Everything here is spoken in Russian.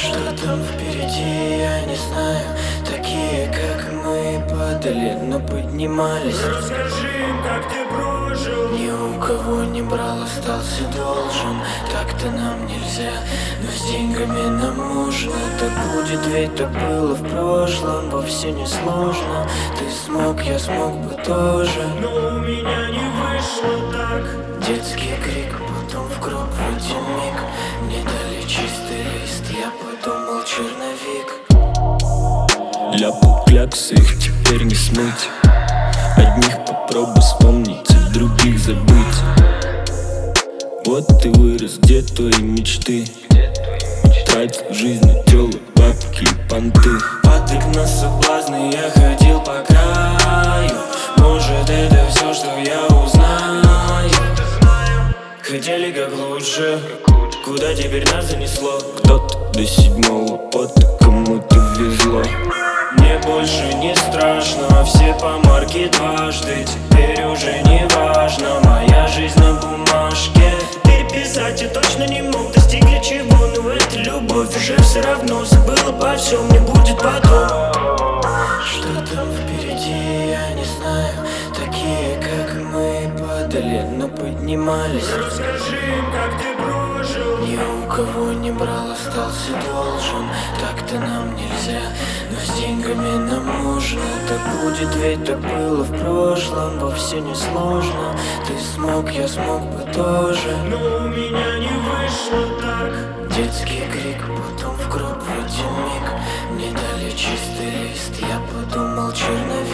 Что там впереди, я не знаю. Такие, как мы, падали, но поднимались. Расскажи им, как ты прожил. Ни у кого не брал, остался должен. Так-то нам нельзя, но с деньгами нам можно. Так будет, ведь так было в прошлом. Вовсе не сложно. Ты смог, я смог бы тоже. Но у меня не вышло так. Детский крик, потом в гроб в один миг. Мне дали чистый лист, я подумал черновик. Ляпал кляксы, их теперь не смыть. Одних попробуй вспомнить, а других забыть. Вот ты вырос, где твои мечты? Тратил жизнь на тёлы, бабки и понты. Потык на соблазны, я ходил по краю. Может, это все, что я узнаю. Хотели как лучше, куда теперь нас занесло? Кто-то до седьмого пота, кому-то везло. Мне больше не страшно, все помарки дважды. Теперь уже не важно, моя жизнь на бумажке. Переписать я точно не мог, достигли чего, но эта любовь уже все равно. Забыла обо всем, не будет потом. Что там впереди, я не знаю. Такие, как мы, падали, но поднимались. Расскажи им, как ты прожил. Ни у кого не брал, остался должен. Так-то нам нельзя, но с деньгами нам можно. Так будет, ведь так было в прошлом. Вовсе не сложно. Ты смог, я смог бы тоже. Но у меня не вышло так. Детский крик, потом в гроб в один миг. Мне дали чистый лист, я подумал черновик.